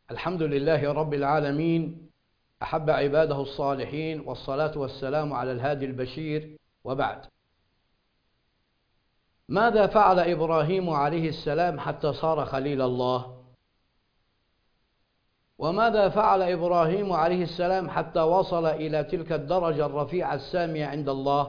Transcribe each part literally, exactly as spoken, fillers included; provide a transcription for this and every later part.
الحمد لله رب العالمين، أحب عباده الصالحين، والصلاة والسلام على الهادي البشير. وبعد، ماذا فعل إبراهيم عليه السلام حتى صار خليل الله؟ وماذا فعل إبراهيم عليه السلام حتى وصل إلى تلك الدرجة الرفيعة السامية عند الله؟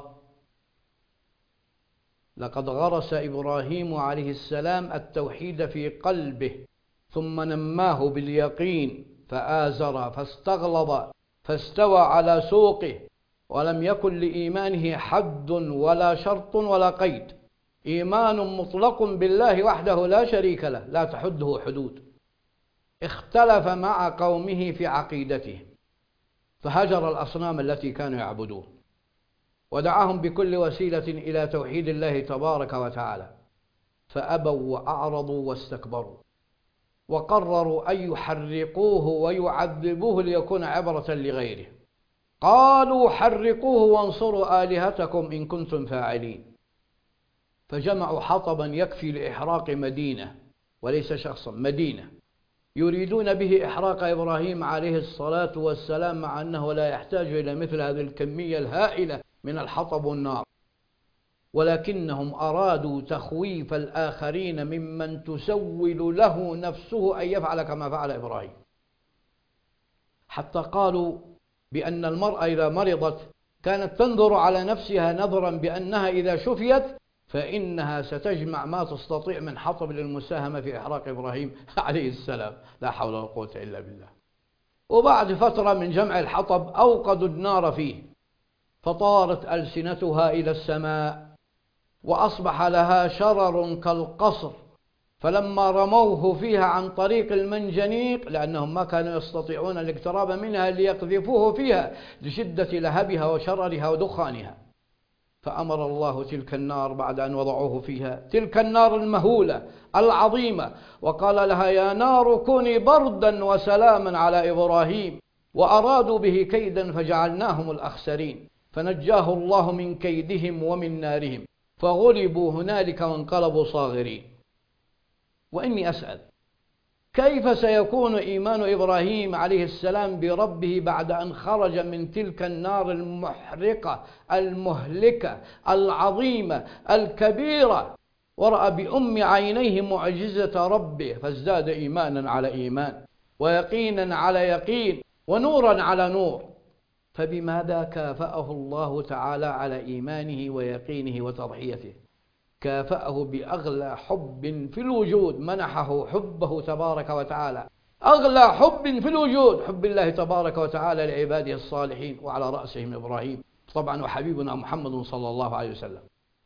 لقد غرس إبراهيم عليه السلام التوحيد في قلبه، ثم نماه باليقين فآزر فاستغلظ فاستوى على سوقه، ولم يكن لإيمانه حد ولا شرط ولا قيد. إيمان مطلق بالله وحده لا شريك له، لا تحده حدود. اختلف مع قومه في عقيدته، فهجر الأصنام التي كانوا يعبدون، ودعاهم بكل وسيلة إلى توحيد الله تبارك وتعالى، فأبوا وأعرضوا واستكبروا، وقرروا أن يحرقوه ويعذبوه ليكون عبرة لغيره. قالوا حرقوه وانصروا آلهتكم إن كنتم فاعلين. فجمعوا حطبا يكفي لإحراق مدينة، وليس شخصا، مدينة، يريدون به إحراق إبراهيم عليه الصلاة والسلام، مع أنه لا يحتاج إلى مثل هذه الكمية الهائلة من الحطب والنار، ولكنهم أرادوا تخويف الآخرين ممن تسول له نفسه أن يفعل كما فعل إبراهيم، حتى قالوا بأن المرأة إذا مرضت كانت تنظر على نفسها نظرا بأنها إذا شفيت فإنها ستجمع ما تستطيع من حطب للمساهمة في إحراق إبراهيم عليه السلام. لا حول ولا قوة إلا بالله. وبعد فترة من جمع الحطب أوقدوا النار فيه، فطارت ألسنتها إلى السماء، وأصبح لها شرر كالقصر. فلما رموه فيها عن طريق المنجنيق، لأنهم ما كانوا يستطيعون الاقتراب منها ليقذفوه فيها لشدة لهبها وشررها ودخانها، فأمر الله تلك النار بعد أن وضعوه فيها، تلك النار المهولة العظيمة، وقال لها: يا نار كوني بردا وسلاما على إبراهيم. وأرادوا به كيدا فجعلناهم الأخسرين، فنجاه الله من كيدهم ومن نارهم، فغلبوا هنالك وانقلبوا صاغرين. وإني أسأل: كيف سيكون إيمان إبراهيم عليه السلام بربه بعد أن خرج من تلك النار المحرقة المهلكة العظيمة الكبيرة، ورأى بأم عينيه معجزة ربه، فازداد إيمانا على إيمان، ويقينا على يقين، ونورا على نور؟ فبماذا كافأه الله تعالى على إيمانه ويقينه وتضحيته؟ كافأه بأغلى حب في الوجود، منحه حبه تبارك وتعالى، أغلى حب في الوجود، حب الله تبارك وتعالى لعباده الصالحين، وعلى رأسهم إبراهيم طبعا، وحبيبنا محمد صلى الله عليه وسلم.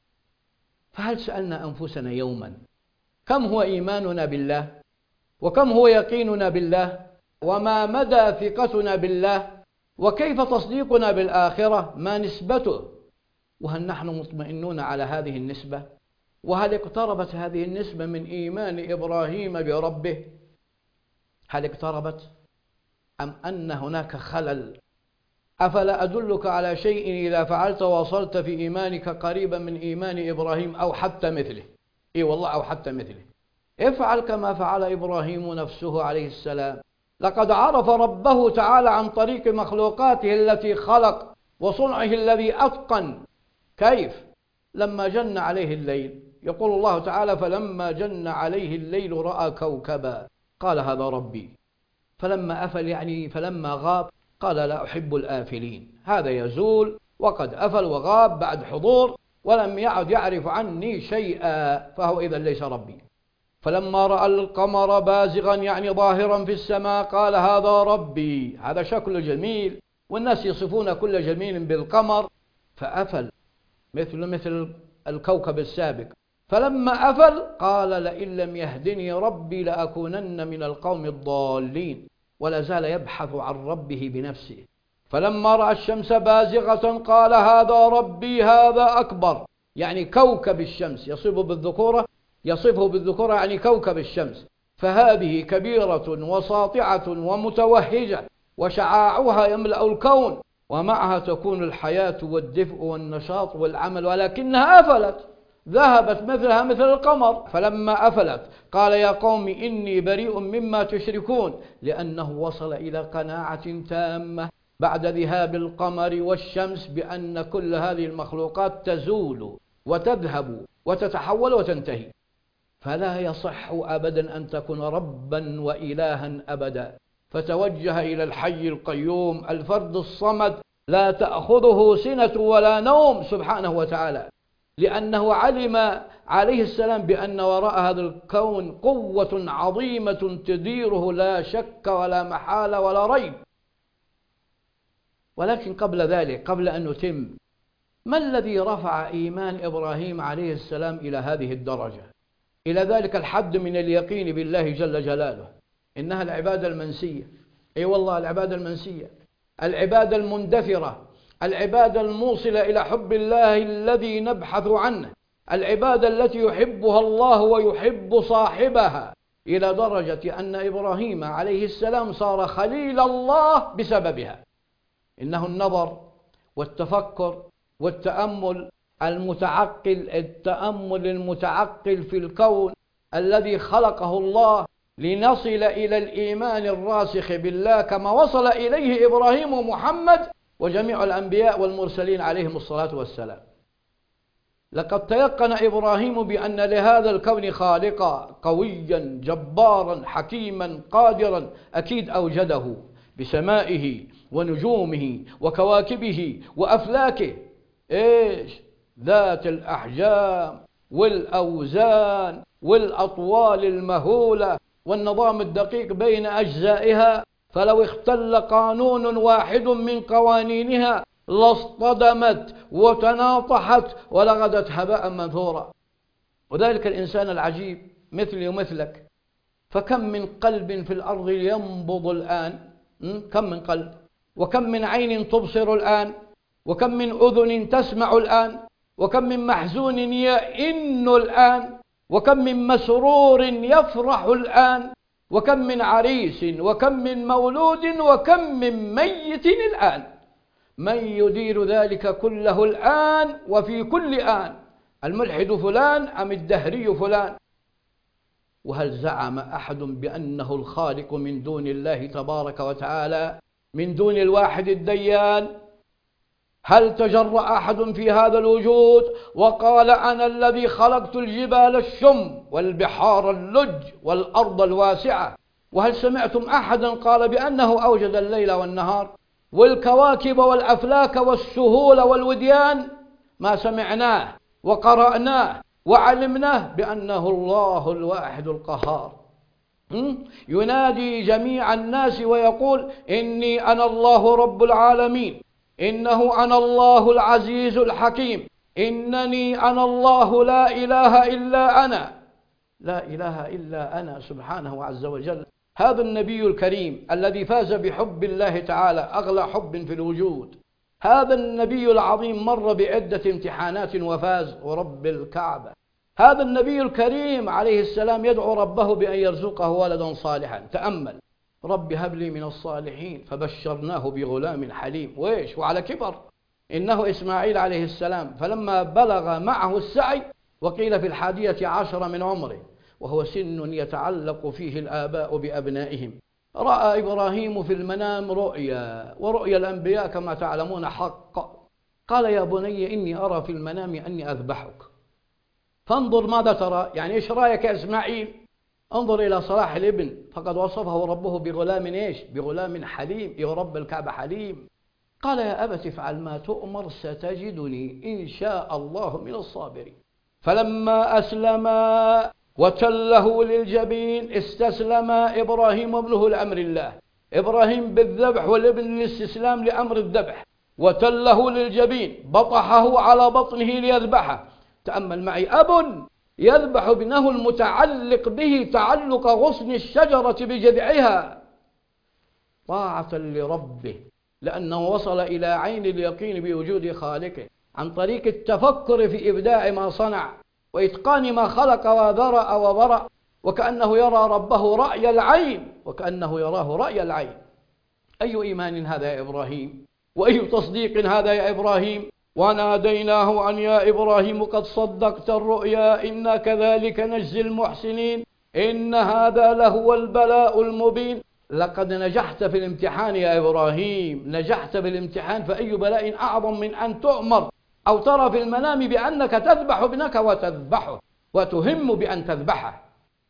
فهل سألنا أنفسنا يوما كم هو إيماننا بالله؟ وكم هو يقيننا بالله؟ وما مدى ثقتنا بالله؟ وكيف تصديقنا بالآخرة؟ ما نسبته؟ وهل نحن مطمئنون على هذه النسبة؟ وهل اقتربت هذه النسبة من إيمان إبراهيم بربه؟ هل اقتربت؟ أم أن هناك خلل؟ أفلا أدلك على شيء إذا فعلت وصلت في إيمانك قريبا من إيمان إبراهيم أو حتى مثله؟ إي والله، أو حتى مثله. افعل كما فعل إبراهيم نفسه عليه السلام. لقد عرف ربه تعالى عن طريق مخلوقاته التي خلق وصنعه الذي أتقن. كيف؟ لما جن عليه الليل، يقول الله تعالى: فلما جن عليه الليل رأى كوكبا قال هذا ربي. فلما أفل، يعني فلما غاب، قال: لا أحب الآفلين. هذا يزول وقد أفل وغاب بعد حضور، ولم يعد يعرف عني شيئا، فهو إذا ليس ربي. فلما رأى القمر بازغا، يعني ظاهرا في السماء، قال هذا ربي. هذا شكل جميل، والناس يصفون كل جميل بالقمر، فأفل مثل مثل الكوكب السابق. فلما أفل قال: لئن لم يهدني ربي لأكونن من القوم الضالين، ولا زال يبحث عن ربه بنفسه. فلما رأى الشمس بازغة قال هذا ربي هذا أكبر، يعني كوكب الشمس، يصفه بالذكورة يصفه بالذكورة يعني كوكب الشمس. فهذه كبيرة وساطعة ومتوهجة، وشعاعها يملأ الكون، ومعها تكون الحياة والدفء والنشاط والعمل، ولكنها أفلت ذهبت مثلها مثل القمر، فلما أفلت قال يا قوم إني بريء مما تشركون، لأنه وصل إلى قناعة تامة بعد ذهاب القمر والشمس بأن كل هذه المخلوقات تزول وتذهب وتتحول وتنتهي، فلا يصح أبدا أن تكون ربا وإلها أبدا. فتوجه إلى الحي القيوم الفرد الصمد لا تأخذه سنة ولا نوم سبحانه وتعالى، لأنه علم عليه السلام بأن وراء هذا الكون قوة عظيمة تديره لا شك ولا محالة ولا ريب. ولكن قبل ذلك، قبل أن نتم، ما الذي رفع إيمان إبراهيم عليه السلام إلى هذه الدرجة، إلى ذلك الحد من اليقين بالله جل جلاله؟ إنها العبادة المنسية. أي والله العبادة المنسية، العبادة المندثرة، العبادة الموصلة إلى حب الله الذي نبحث عنه، العبادة التي يحبها الله ويحب صاحبها، إلى درجة أن إبراهيم عليه السلام صار خليل الله بسببها. إنه النظر والتفكر والتأمل المتعقل، التأمل المتعقل في الكون الذي خلقه الله لنصل إلى الإيمان الراسخ بالله كما وصل إليه إبراهيم ومحمد وجميع الأنبياء والمرسلين عليهم الصلاة والسلام. لقد تيقن إبراهيم بأن لهذا الكون خالقا قويا جبارا حكيما قادرا، أكيد أوجده بسمائه ونجومه وكواكبه وأفلاكه، إيش ذات الأحجام والأوزان والأطوال المهولة والنظام الدقيق بين أجزائها، فلو اختل قانون واحد من قوانينها لاصطدمت وتناطحت ولغدت هباء منثورا. وذلك الإنسان العجيب مثلي ومثلك، فكم من قلب في الأرض ينبض الآن، كم من قلب، وكم من عين تبصر الآن، وكم من أذن تسمع الآن، وكم من محزون يئن الآن، وكم من مسرور يفرح الآن، وكم من عريس، وكم من مولود، وكم من ميت الآن. من يدير ذلك كله الآن وفي كل آن؟ الملحد فلان أم الدهري فلان؟ وهل زعم أحد بأنه الخالق من دون الله تبارك وتعالى، من دون الواحد الديان؟ هل تجرأ أحد في هذا الوجود وقال أنا الذي خلقت الجبال الشم والبحار اللج والأرض الواسعة؟ وهل سمعتم أحدا قال بأنه أوجد الليل والنهار والكواكب والأفلاك والسهول والوديان؟ ما سمعناه وقرأناه وعلمناه بأنه الله الواحد القهار، ينادي جميع الناس ويقول إني أنا الله رب العالمين، إنه أنا الله العزيز الحكيم، إنني أنا الله لا إله إلا أنا، لا إله إلا أنا سبحانه عز وجل. هذا النبي الكريم الذي فاز بحب الله تعالى أغلى حب في الوجود، هذا النبي العظيم مر بعدة امتحانات وفاز ورب الكعبة. هذا النبي الكريم عليه السلام يدعو ربه بأن يرزقه ولدا صالحا. تأمل، رب هب لي من الصالحين، فبشرناه بغلام حليم، وإيش وعلى كبر، إنه إسماعيل عليه السلام. فلما بلغ معه السعي، وقيل في الحادية عشر من عمره، وهو سن يتعلق فيه الآباء بأبنائهم، رأى إبراهيم في المنام رؤيا، ورؤيا الأنبياء كما تعلمون حق. قال يا بني إني أرى في المنام أني أذبحك فانظر ماذا ترى، يعني إيش رأيك يا إسماعيل؟ انظر إلى صلاح الابن، فقد وصفه ربه بغلام إيش؟ بغلام حليم، يا رب الكعبة حليم. قال يا أبت افعل ما تؤمر ستجدني إن شاء الله من الصابرين. فلما أسلما وتله للجبين استسلم إبراهيم وابنه لأمر الله. إبراهيم بالذبح والابن للاستسلام لأمر الذبح، وتله للجبين بطحه على بطنه ليذبحه. تأمل معي، أب يذبح ابنه المتعلق به تعلق غصن الشجرة بجذعها طاعة لربه، لأنه وصل إلى عين اليقين بوجود خالقه عن طريق التفكر في إبداع ما صنع وإتقان ما خلق وذرأ وبرأ، وكأنه يرى ربه رأي العين، وكأنه يراه رأي العين. أي إيمان هذا يا إبراهيم؟ وأي تصديق هذا يا إبراهيم؟ وناديناه أن يا إبراهيم قد صدقت الرؤيا إنا كذلك نجزي المحسنين إن هذا لهو البلاء المبين. لقد نجحت في الامتحان يا إبراهيم، نجحت في الامتحان، فأي بلاء أعظم من أن تؤمر أو ترى في المنام بأنك تذبح ابنك وتذبحه وتهم بأن تذبحه.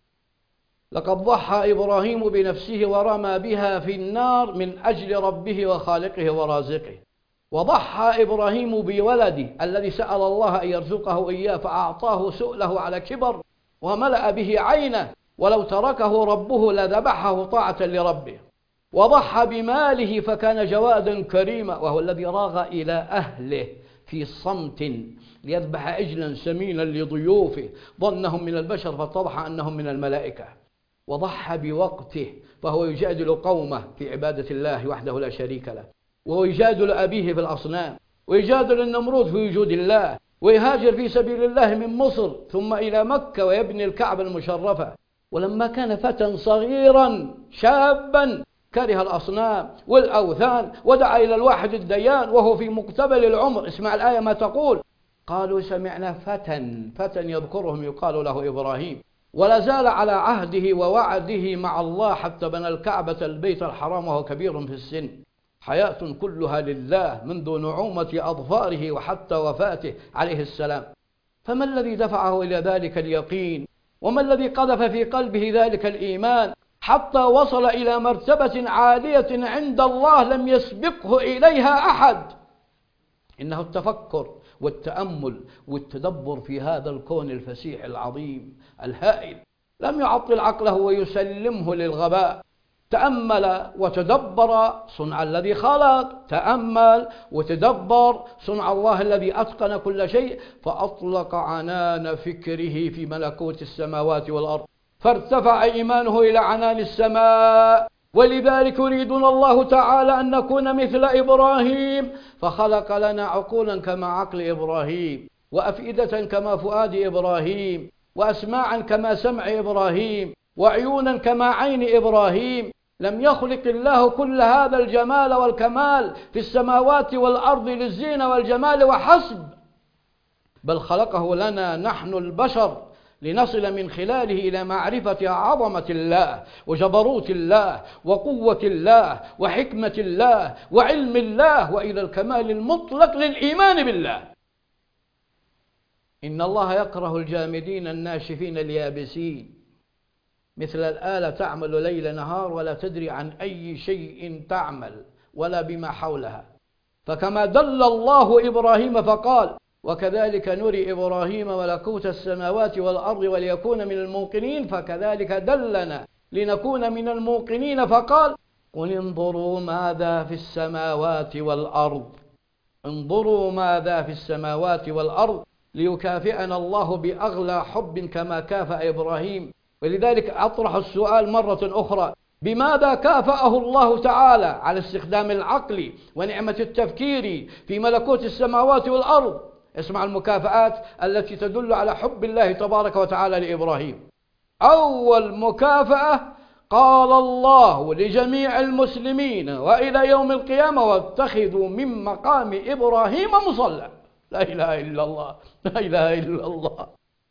لقد ضحى إبراهيم بنفسه ورمى بها في النار من أجل ربه وخالقه ورازقه. وضحى إبراهيم بولده الذي سأل الله أن يرزقه إياه فأعطاه سؤله على كبر وملأ به عينه، ولو تركه ربه لذبحه طاعة لربه. وضحى بماله فكان جوادا كريما، وهو الذي راغ إلى أهله في صمت ليذبح عجلا سمينا لضيوفه ظنهم من البشر فاتضح أنهم من الملائكة. وضحى بوقته فهو يجادل قومه في عبادة الله وحده لا شريك له، ويجادل أبيه في الأصنام، ويجادل النمرود في وجود الله، ويهاجر في سبيل الله من مصر ثم إلى مكة ويبني الكعبة المشرفة. ولما كان فتى صغيرا شابا كره الأصنام والأوثان ودعا إلى الواحد الديان وهو في مقتبل العمر. اسمع الآية ما تقول: قالوا سمعنا فتى فتى يذكرهم يقال له إبراهيم، ولا زال على عهده ووعده مع الله حتى بنى الكعبة البيت الحرام وهو كبير في السن. حياة كلها لله منذ نعومة أظفاره وحتى وفاته عليه السلام. فما الذي دفعه إلى ذلك اليقين؟ وما الذي قذف في قلبه ذلك الإيمان حتى وصل إلى مرتبة عالية عند الله لم يسبقه إليها أحد؟ إنه التفكر والتأمل والتدبر في هذا الكون الفسيح العظيم الهائل. لم يعطل عقله ويسلمه للغباء. تأمل وتدبر صنع الذي خلق، تأمل وتدبر صنع الله الذي أتقن كل شيء، فأطلق عنان فكره في ملكوت السماوات والأرض، فارتفع إيمانه إلى عنان السماء. ولذلك يريدنا الله تعالى أن نكون مثل إبراهيم، فخلق لنا عقولا كما عقل إبراهيم، وأفئدة كما فؤاد إبراهيم، وأسماعا كما سمع إبراهيم، وعيونا كما عين إبراهيم. لم يخلق الله كل هذا الجمال والكمال في السماوات والأرض للزينة والجمال وحسب، بل خلقه لنا نحن البشر لنصل من خلاله إلى معرفة عظمة الله وجبروت الله وقوة الله وحكمة الله وعلم الله، وإلى الكمال المطلق للإيمان بالله. إن الله يكره الجامدين الناشفين اليابسين، مثل الآلة تعمل ليل نهار ولا تدري عن أي شيء تعمل ولا بما حولها. فكما دل الله إبراهيم فقال: وكذلك نري إبراهيم ملكوت السماوات والأرض وليكون من الموقنين، فكذلك دلنا لنكون من الموقنين فقال: قل انظروا ماذا في السماوات والأرض، انظروا ماذا في السماوات والأرض، ليكافئنا الله بأغلى حب كما كافأ إبراهيم. ولذلك أطرح السؤال مرة أخرى: بماذا كافأه الله تعالى على استخدام العقل ونعمة التفكير في ملكوت السماوات والأرض؟ اسمع المكافآت التي تدل على حب الله تبارك وتعالى لإبراهيم. أول مكافأة: قال الله لجميع المسلمين وإلى يوم القيامة: واتخذوا من مقام إبراهيم مصلى. لا إله إلا الله، لا إله إلا الله.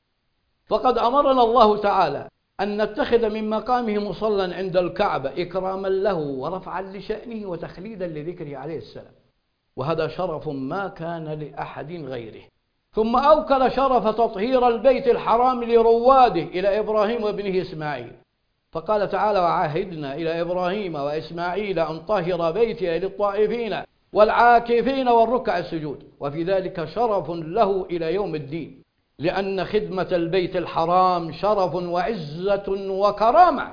فقد أمرنا الله تعالى أن نتخذ من مقامه مصلى عند الكعبة إكراما له ورفعا لشأنه وتخليدا لذكره عليه السلام، وهذا شرف ما كان لأحد غيره. ثم أوكل شرف تطهير البيت الحرام لرواده إلى إبراهيم وابنه إسماعيل، فقال تعالى: وعاهدنا إلى إبراهيم وإسماعيل أن طهر بيتي للطائفين والعاكفين والركع السجود. وفي ذلك شرف له إلى يوم الدين، لأن خدمة البيت الحرام شرف وعزة وكرامة.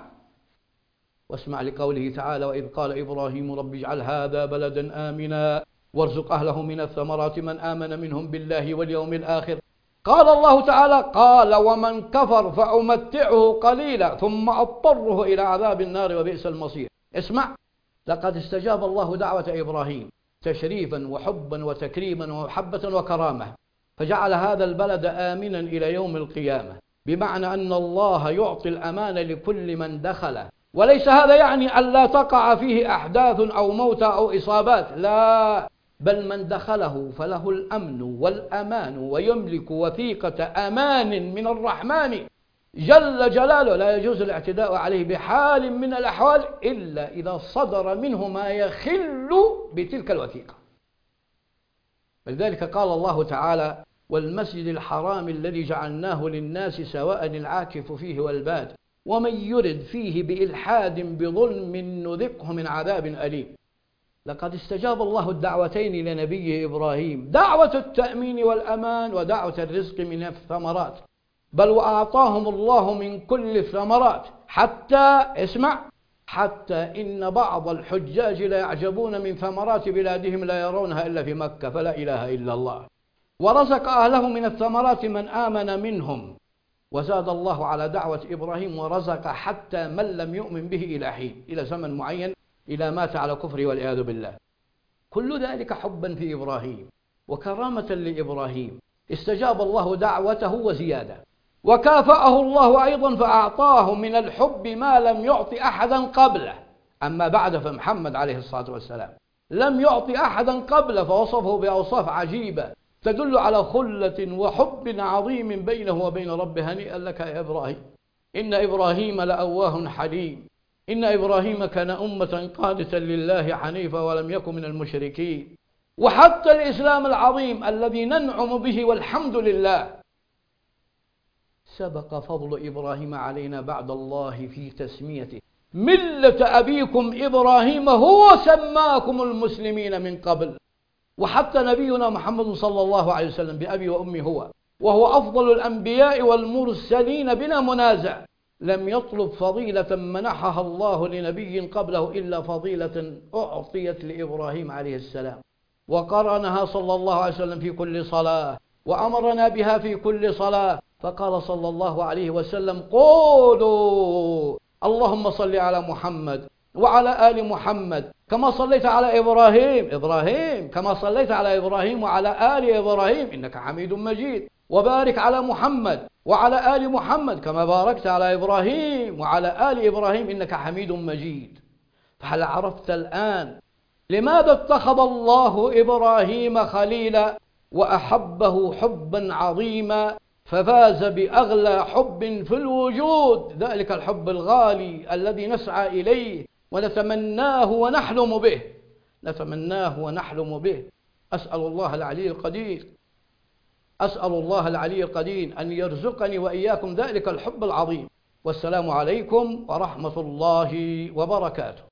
واسمع لقوله تعالى: وإذ قال إبراهيم رب اجعل هذا بلدا آمنا وارزق أهله من الثمرات من آمن منهم بالله واليوم الآخر. قال الله تعالى: قال ومن كفر فأمتعه قليلا ثم أضطره إلى عذاب النار وبئس المصير. اسمع، لقد استجاب الله دعوة إبراهيم تشريفا وحبا وتكريما ومحبة وكرامة، فجعل هذا البلد آمنا إلى يوم القيامة، بمعنى أن الله يعطي الأمان لكل من دخله. وليس هذا يعني أن لا تقع فيه أحداث أو موتى أو إصابات، لا، بل من دخله فله الأمن والأمان ويملك وثيقة أمان من الرحمن جل جلاله، لا يجوز الاعتداء عليه بحال من الأحوال إلا إذا صدر منه ما يخل بتلك الوثيقة. ولذلك قال الله تعالى: والمسجد الحرام الذي جعلناه للناس سواء العاكف فيه والباد ومن يرد فيه بإلحاد بظلم نذقه من عذاب أليم. لقد استجاب الله الدعوتين لنبيه إبراهيم، دعوة التأمين والأمان ودعوة الرزق من الثمرات، بل وأعطاهم الله من كل الثمرات، حتى اسمع حتى إن بعض الحجاج لا يعجبون من ثمرات بلادهم لا يرونها إلا في مكة، فلا إله إلا الله. ورزق أهله من الثمرات من آمن منهم، وزاد الله على دعوة إبراهيم ورزق حتى من لم يؤمن به إلى حين، إلى زمن معين، إلى مات على كفره والعياذ بالله. كل ذلك حبا في إبراهيم وكرامة لإبراهيم، استجاب الله دعوته وزيادة، وكافأه الله أيضا فأعطاه من الحب ما لم يعط أحدا قبله. أما بعد فمحمد عليه الصلاة والسلام لم يعط أحدا قبله، فوصفه بأوصاف عجيبة تدل على خلة وحب عظيم بينه وبين ربه. هنيئا لك يا إبراهيم، إن إبراهيم لأواه حليم، إن إبراهيم كان أمة قانتا لله حنيفا ولم يكن من المشركين. وحتى الإسلام العظيم الذي ننعم به والحمد لله سبق فضل إبراهيم علينا بعد الله في تسميته ملة أبيكم إبراهيم هو سماكم المسلمين من قبل. وحتى نبينا محمد صلى الله عليه وسلم بأبي وأمي هو، وهو أفضل الأنبياء والمرسلين بلا منازع، لم يطلب فضيلة منحها الله لنبي قبله إلا فضيلة أعطيت لإبراهيم عليه السلام، وقرنها صلى الله عليه وسلم في كل صلاة، وأمرنا بها في كل صلاة. فقال صلى الله عليه وسلم: قولوا اللهم صل على محمد وعلى آل محمد كما صليت على إبراهيم إبراهيم كما صليت على إبراهيم وعلى آل إبراهيم إنك حميد مجيد، وبارك على محمد وعلى آل محمد كما باركت على إبراهيم وعلى آل إبراهيم إنك حميد مجيد. فهل عرفت الآن لماذا اتخذ الله إبراهيم خليلا وأحبه حبا عظيما، ففاز بأغلى حب في الوجود، ذلك الحب الغالي الذي نسعى إليه ونتمناه ونحلم به نتمناه ونحلم به. أسأل الله العلي القدير أسأل الله العلي القدير أن يرزقني وإياكم ذلك الحب العظيم. والسلام عليكم ورحمة الله وبركاته.